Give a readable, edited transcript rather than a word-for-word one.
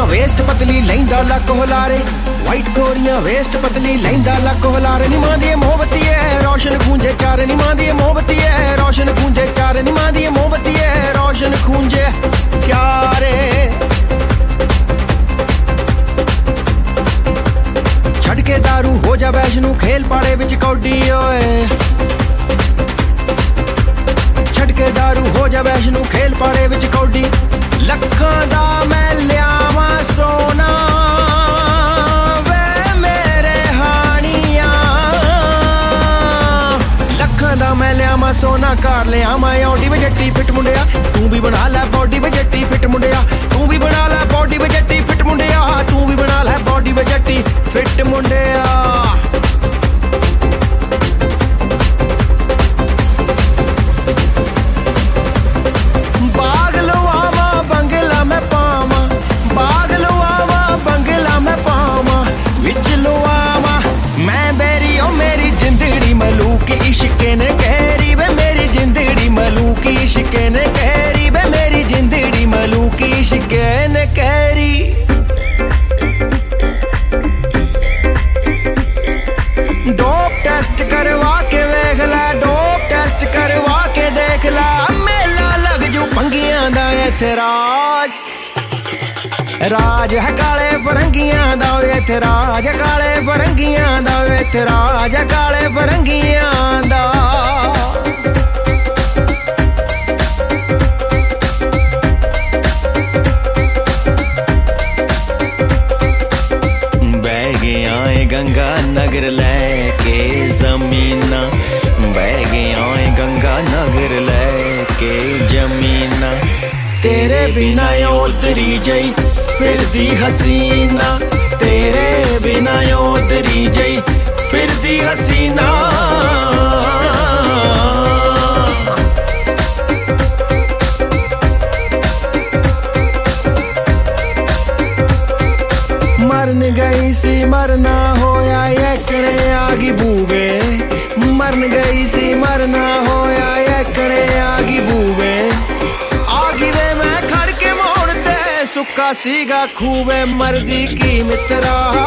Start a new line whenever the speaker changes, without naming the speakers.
waste पतली लैंदा लक हुलारे वाइट कोरियां वेस्ट पतली लैंदा लक हुलारे नी मां दी मोहब्बती है रोशन खूंजे चारे नी मां दी मोहब्बती है रोशन खूंजे चारे नी मां दी मोहब्बती है रोशन खूंजे चारे छड़ के दारू हो जा वैष्णु खेल पाड़े विच कौडी ओए छड़ के दारू हो जा वैष्णु खेल पाड़े विच कौडी लखां दा मैं लियावां सोना वे मेरे हानिया लखां दा मैं लियावां सोना कार लियावां ऑडी वे जट्टी फिट मुंडिया तू भी बना लै बॉडी वे जट्टी फिट मुंडिया तू भी बना लै बॉडी वे जट्टी फिट मुंडिया तू भी बना लै बॉडी वे जट्टी फिट मुंडिया इश्के ने कहरी वे मेरी जिंदड़ी मलूकी इश्के ने कहरी वे मेरी जिंदड़ी मलूकी इश्के ने कहरी डोप टेस्ट करवा के वेख लै डोप टेस्ट करवा के देख लै मेला लग जू पंगियां दा इत्थे राज राज है काले फरंगियां दा इत्थे राज काले फरंगियां दा इत्थे राज काले फरंगियां दा बह गया है गंगा नगर लेके जमीना बह गया है गंगा नगर लेके जमीना तेरे बिना उतरी जई फिर दी हसीना तेरे बिना उतरी जई फिर दी हसीना मरन गई सी मरना होया एकने आगी बूवे मरन गई सी मरना होया एकने आगी बूवे आगी वे मैं खड़ के मोड़ सुक्का सीगा खूबे मर्दी की मित्रा